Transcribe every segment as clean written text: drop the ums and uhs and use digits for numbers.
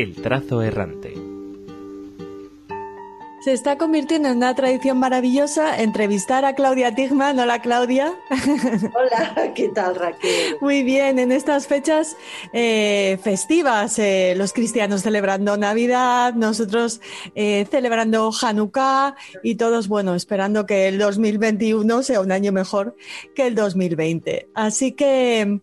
El trazo errante. Se está convirtiendo en una tradición maravillosa entrevistar a Claudia Tigman. Hola, Claudia. Hola, ¿qué tal, Raquel? Muy bien, en estas fechas festivas, los cristianos celebrando Navidad, nosotros celebrando Hanukkah y todos, bueno, esperando que el 2021 sea un año mejor que el 2020. Así que,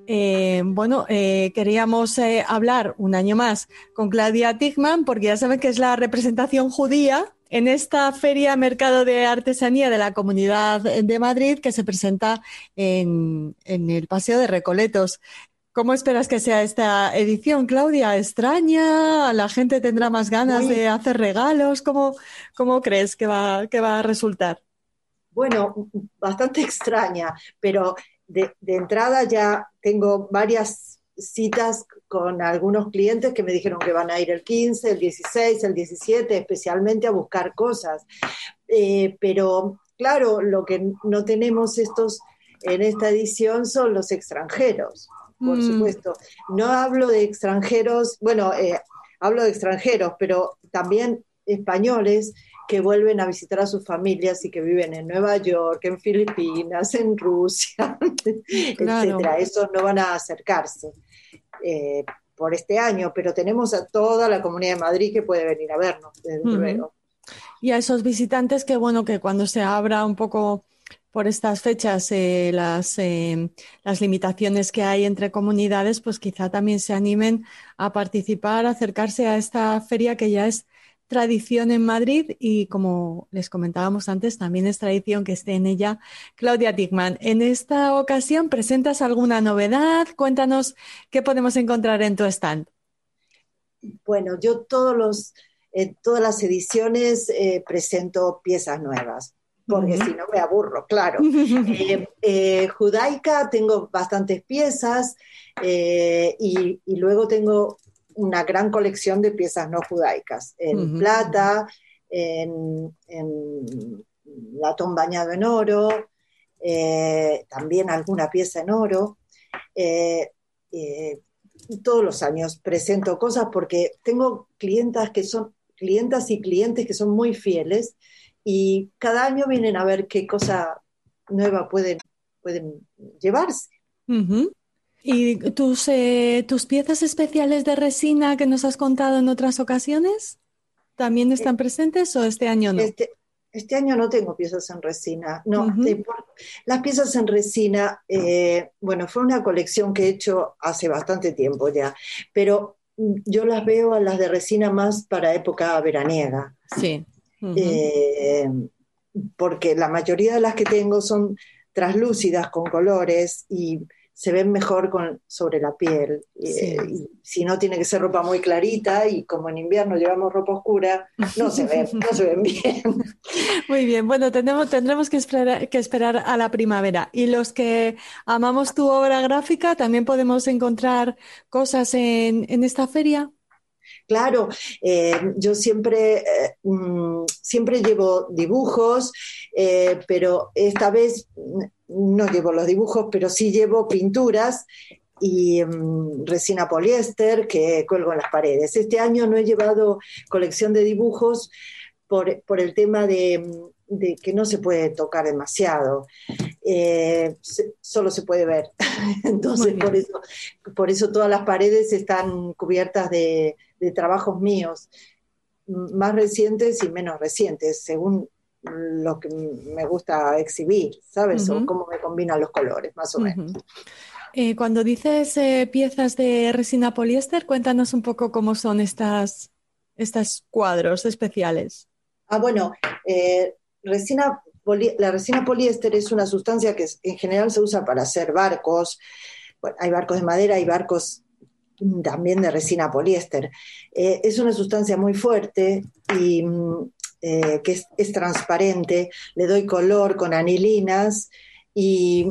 queríamos hablar un año más con Claudia Tigman, porque ya saben que es la representación judía en esta Feria Mercado de Artesanía de la Comunidad de Madrid, que se presenta en el Paseo de Recoletos. ¿Cómo esperas que sea esta edición, Claudia? ¿Extraña? ¿La gente tendrá más ganas de hacer regalos? ¿Cómo crees que va a resultar? Bueno, bastante extraña, pero de entrada ya tengo varias citas con algunos clientes que me dijeron que van a ir el 15, el 16, el 17, especialmente a buscar cosas. Pero claro, lo que no tenemos en esta edición son los extranjeros, por supuesto. No hablo de extranjeros, hablo de extranjeros, pero también españoles que vuelven a visitar a sus familias y que viven en Nueva York, en Filipinas, en Rusia, Claro. etcétera. Esos no van a acercarse por este año, pero tenemos a toda la Comunidad de Madrid que puede venir a vernos, desde luego. Y a esos visitantes que, bueno, que cuando se abra un poco por estas fechas las limitaciones que hay entre comunidades, pues quizá también se animen a participar, a acercarse a esta feria que ya es tradición en Madrid y, como les comentábamos antes, también es tradición que esté en ella Claudia Tigman. En esta ocasión, ¿presentas alguna novedad? Cuéntanos qué podemos encontrar en tu stand. Bueno, yo todas las ediciones presento piezas nuevas, porque si no me aburro, claro. Judaica tengo bastantes piezas y luego tengo una gran colección de piezas no judaicas, en plata, en latón bañado en oro, también alguna pieza en oro. Todos los años presento cosas porque tengo clientas y clientes que son muy fieles y cada año vienen a ver qué cosa nueva pueden llevarse. ¿Y tus piezas especiales de resina que nos has contado en otras ocasiones también están presentes o este año no? Este año no tengo piezas en resina, no. Las piezas en resina, fue una colección que he hecho hace bastante tiempo ya, pero yo las veo a las de resina más para época veraniega. Sí. Porque la mayoría de las que tengo son translúcidas con colores y se ven mejor sobre la piel. Sí. Y si no, tiene que ser ropa muy clarita y como en invierno llevamos ropa oscura, no se ven bien. Muy bien, bueno, tendremos que esperar a la primavera. Y los que amamos tu obra gráfica, ¿también podemos encontrar cosas en esta feria? Claro, yo siempre llevo dibujos, pero esta vez no llevo los dibujos, pero sí llevo pinturas y resina poliéster que cuelgo en las paredes. Este año no he llevado colección de dibujos por el tema de que no se puede tocar demasiado, solo se puede ver. Entonces, por eso todas las paredes están cubiertas de trabajos míos, más recientes y menos recientes, según lo que me gusta exhibir, ¿sabes? O cómo me combinan los colores, más o menos. Cuando dices piezas de resina poliéster, cuéntanos un poco cómo son estos cuadros especiales. La resina poliéster es una sustancia que en general se usa para hacer barcos. Bueno, hay barcos de madera, hay barcos también de resina poliéster. Es una sustancia muy fuerte y que es transparente. Le doy color con anilinas y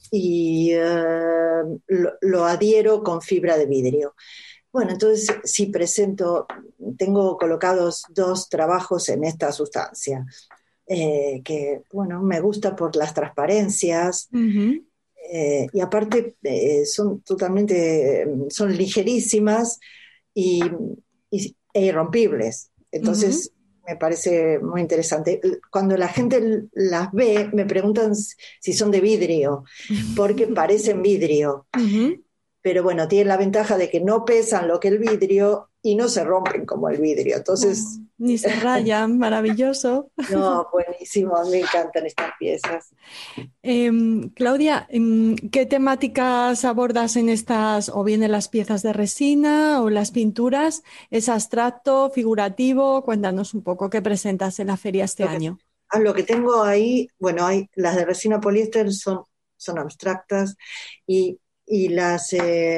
lo adhiero con fibra de vidrio. Bueno, entonces sí tengo colocados 2 trabajos en esta sustancia, que, bueno, me gusta por las transparencias, y aparte son ligerísimas y e irrompibles. Entonces, me parece muy interesante. Cuando la gente las ve, me preguntan si son de vidrio, porque parecen vidrio. Pero bueno, tienen la ventaja de que no pesan lo que el vidrio y no se rompen como el vidrio. Entonces, Ni se rayan, maravilloso. no, buenísimo, me encantan estas piezas. Claudia, ¿qué temáticas abordas en estas, o bien en las piezas de resina o las pinturas? ¿Es abstracto, figurativo? Cuéntanos un poco qué presentas en la feria este Lo que, año. lo que tengo ahí, bueno, las de resina poliéster son abstractas y, y las,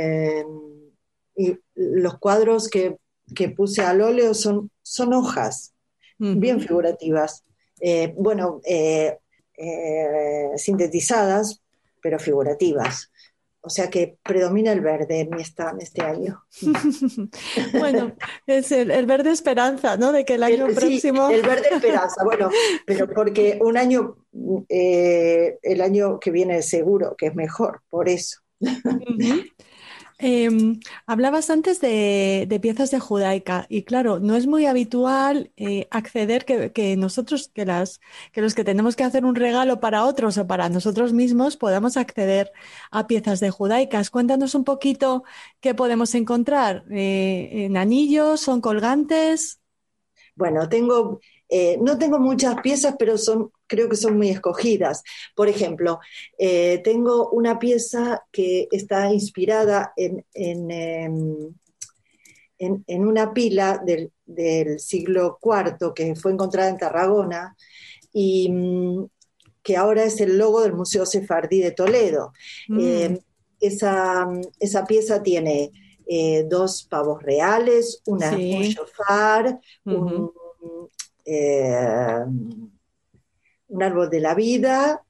y los cuadros que puse al óleo son hojas bien Ujú. figurativas. Bueno, sintetizadas, pero figurativas. O sea que predomina el verde en mi stand este año. Bueno, es el verde esperanza, ¿no? De que el año Sí, próximo. el verde esperanza. Bueno, pero porque un año, el año que viene seguro que es mejor, por eso. Ujú. Hablabas antes de piezas de judaica y claro, no es muy habitual acceder que nosotros, que los que tenemos que hacer un regalo para otros o para nosotros mismos podamos acceder a piezas de judaicas. Cuéntanos un poquito qué podemos encontrar. ¿En anillos? ¿Son colgantes? Bueno, no tengo muchas piezas, pero creo que son muy escogidas. Por ejemplo, tengo una pieza que está inspirada en una pila del siglo IV que fue encontrada en Tarragona y que ahora es el logo del Museo Sefardí de Toledo. Mm, Eh, esa pieza tiene dos pavos reales, un sí. shofar, Ujú. eh, un árbol de la vida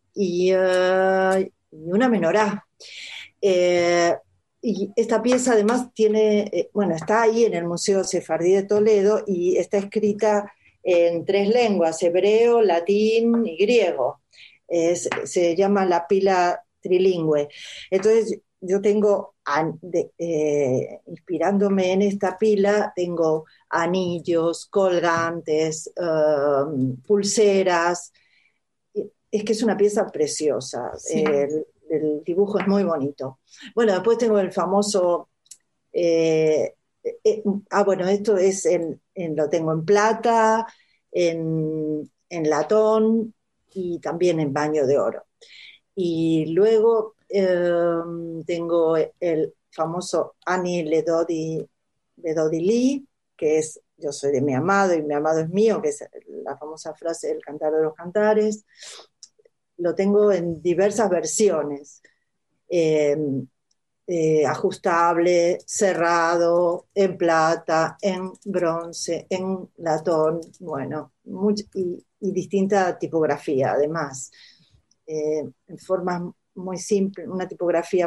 y una menorá. Eh, y esta pieza además bueno, está ahí en el Museo Sefardí de Toledo y está escrita en tres lenguas, hebreo, latín y griego. Se llama la pila trilingüe. Entonces yo tengo, inspirándome en esta pila, tengo anillos, colgantes, pulseras. Es que es una pieza preciosa. Sí. El dibujo es muy bonito. Bueno, después tengo el famoso. eh, bueno, esto lo tengo en plata, en latón y también en baño de oro. Y luego tengo el famoso Annie Le Dodi Lee, que es Yo soy de mi amado y mi amado es mío, que es la famosa frase del Cantar de los Cantares. Lo tengo en diversas versiones. Eh, Ajustable, cerrado, en plata, en bronce, en latón, bueno, y distinta tipografía además, en formas muy simples, una tipografía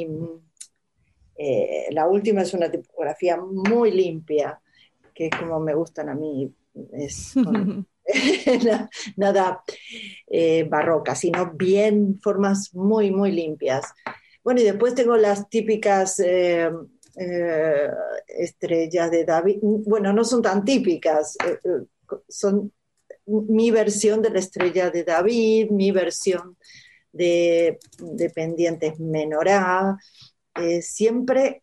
la última es una tipografía muy limpia, que es como me gustan a mí, es con nada barroca, sino bien formas muy, muy limpias. Bueno, y después tengo las típicas eh, estrellas de David. Bueno, no son tan típicas, son mi versión de la estrella de David, mi versión de pendientes menorá, siempre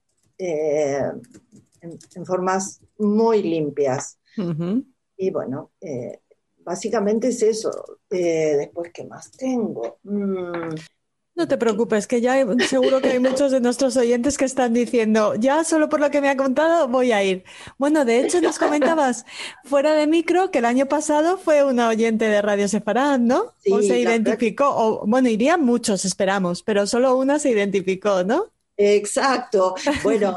en formas muy limpias. Ujú. Y bueno, básicamente es eso. Después, ¿qué más tengo? No te preocupes, que ya seguro que hay muchos de nuestros oyentes que están diciendo, ya solo por lo que me ha contado voy a ir. Bueno, de hecho nos comentabas fuera de micro que el año pasado fue una oyente de Radio Sefarad, ¿no? O Sí, se la verdad que identificó, o bueno, irían muchos, esperamos, pero solo una se identificó, ¿no? exacto. Bueno,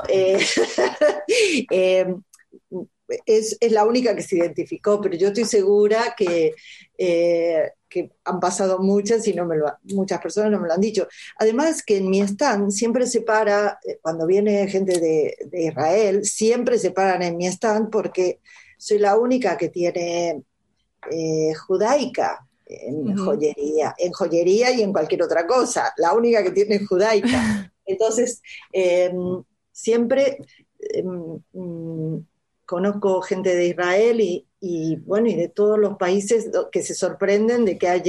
eh, es la única que se identificó, pero yo estoy segura que han pasado muchas y muchas personas no me lo han dicho. Además que en mi stand siempre se para, cuando viene gente de Israel, siempre se paran en mi stand porque soy la única que tiene judaica Ujú. en joyería y en cualquier otra cosa, la única que tiene judaica. Entonces, siempre conozco gente de Israel y bueno, y de todos los países que se sorprenden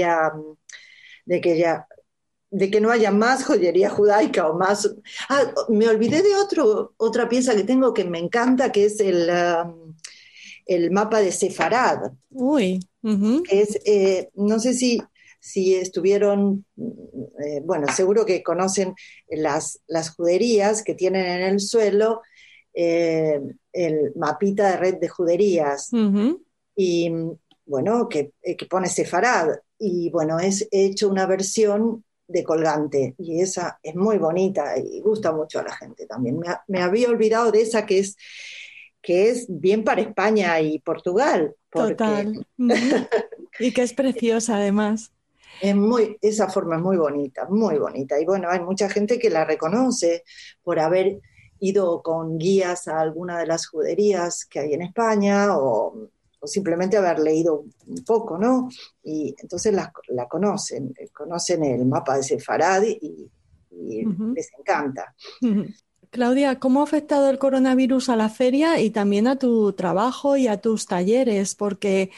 de que de que no haya más joyería judaica o más. Ah, me olvidé de otra pieza que tengo que me encanta, que es el mapa de Sefarad. Uy, Es, no sé si estuvieron, bueno, seguro que conocen las juderías que tienen en el suelo el mapita de red de juderías. Y bueno, que pone Sefarad. Y bueno, he hecho una versión de colgante y esa es muy bonita y gusta mucho a la gente también. Me había olvidado de esa que es bien para España y Portugal, porque total. Y que es preciosa además. esa forma es muy bonita, muy bonita. Y bueno, hay mucha gente que la reconoce por haber ido con guías a alguna de las juderías que hay en España o simplemente haber leído un poco, ¿no? Y entonces la conocen el mapa de Sefarad y Ujú. les encanta. Claudia, ¿cómo ha afectado el coronavirus a la feria y también a tu trabajo y a tus talleres? Porque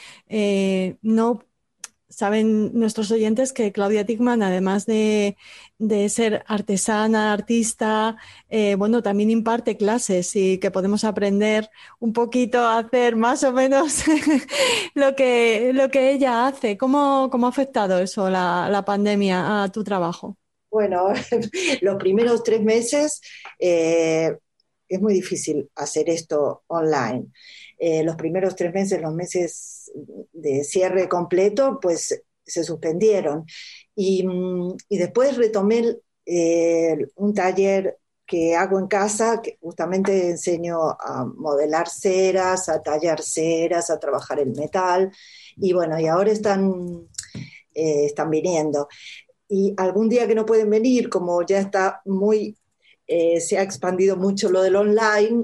no saben nuestros oyentes que Claudia Tickman, además de ser artesana, artista, bueno, también imparte clases y que podemos aprender un poquito a hacer más o menos lo que ella hace. ¿Cómo ha afectado eso, la pandemia, a tu trabajo? Bueno, los primeros 3 meses es muy difícil hacer esto online. Los primeros 3 meses, los meses de cierre completo, pues se suspendieron. Y después retomé un taller que hago en casa, que justamente enseño a modelar ceras, a tallar ceras, a trabajar el metal. Y bueno, y ahora están viniendo y algún día que no pueden venir, como ya está se ha expandido mucho lo del online,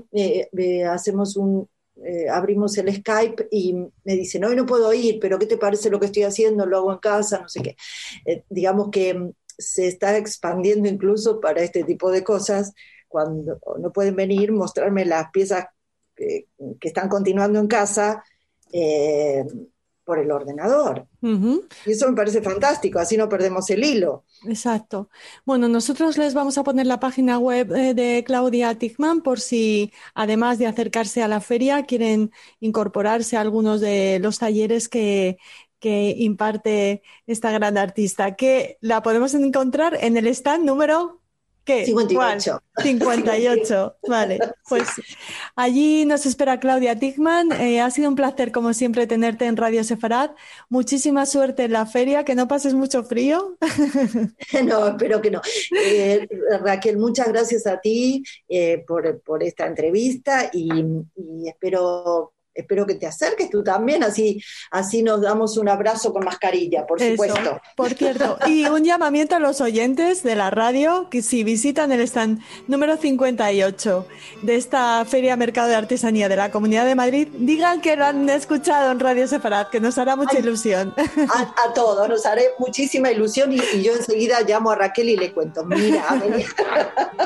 abrimos el Skype y me dicen, hoy no puedo ir, pero ¿qué te parece lo que estoy haciendo? Lo hago en casa, no sé qué. Digamos que se está expandiendo incluso para este tipo de cosas, cuando no pueden venir, mostrarme las piezas que están continuando en casa eh, por el ordenador. Ujú. Y eso me parece fantástico, así no perdemos el hilo. Exacto. Bueno, nosotros les vamos a poner la página web de Claudia Tickman por si, además de acercarse a la feria, quieren incorporarse a algunos de los talleres que imparte esta gran artista, que la podemos encontrar en el stand número, ¿qué? ¿Cuál? 58. 58. Vale, Sí. pues allí nos espera Claudia Tickman. Ha sido un placer, como siempre, tenerte en Radio Sefarad. Muchísima suerte en la feria, que no pases mucho frío. No, espero que no. Raquel, muchas gracias a ti por esta entrevista y espero que te acerques tú también, así nos damos un abrazo con mascarilla, por Eso, supuesto. por cierto. Y un llamamiento a los oyentes de la radio que si visitan el stand número 58 de esta Feria Mercado de Artesanía de la Comunidad de Madrid, digan que lo han escuchado en Radio Sefarad, que nos hará mucha Ay, ilusión. a todos, nos haré muchísima ilusión y yo enseguida llamo a Raquel y le cuento, mira, vení.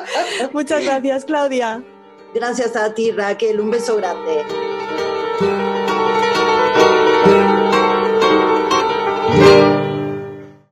Muchas gracias, Claudia. Gracias a ti, Raquel, un beso grande.